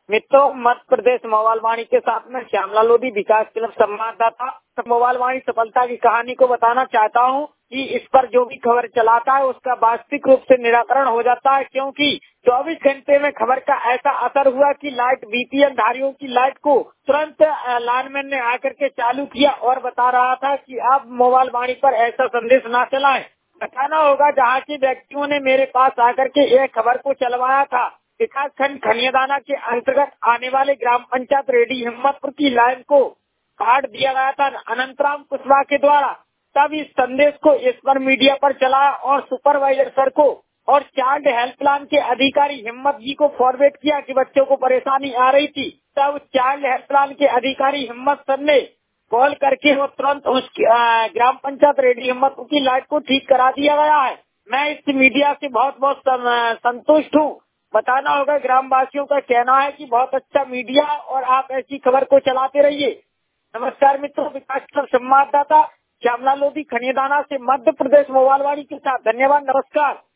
मित्रों, मध्य प्रदेश मोबाइल वाणी के साथ में श्यामला लोधी विकास क्लब संवाददाता मोबाइल वाणी सफलता की कहानी को बताना चाहता हूं कि इस पर जो भी खबर चलाता है उसका वास्तविक रूप से निराकरण हो जाता है, क्योंकि 24 घंटे में खबर का ऐसा असर हुआ कि लाइट बीपीएल धारियों की लाइट को तुरंत लाइनमैन ने आकर के चालू किया और बता रहा था कि आप मोबाइल वाणी पर ऐसा संदेश ना चलाएं। बताना होगा जहाँ के व्यक्तियों ने मेरे पास आकर के यह खबर को चलवाया था। विकास खंड खनियादाना के अंतर्गत आने वाले ग्राम पंचायत रेडी हिम्मतपुर की लाइन को काट दिया गया था अनंतराम कुशवाहा के द्वारा। तब इस संदेश को इस पर मीडिया पर चलाया और सुपरवाइजर सर को और चाइल्ड हेल्पलाइन के अधिकारी हिम्मत जी को फॉरवर्ड किया कि बच्चों को परेशानी आ रही थी। तब चाइल्ड हेल्पलाइन के अधिकारी हिम्मत सर ने कॉल करके वो तुरंत उस ग्राम पंचायत रेडी हिम्मतपुर की लाइट को ठीक करा दिया गया है। मैं इस मीडिया से बहुत बहुत संतुष्ट हूँ। बताना होगा ग्रामवासियों का कहना है कि बहुत अच्छा मीडिया और आप ऐसी खबर को चलाते रहिए। नमस्कार मित्रों, विकास क्लब संवाददाता श्यामला लोधी खनियादाना से मध्य प्रदेश मोबाइल वाणी के साथ। धन्यवाद, नमस्कार।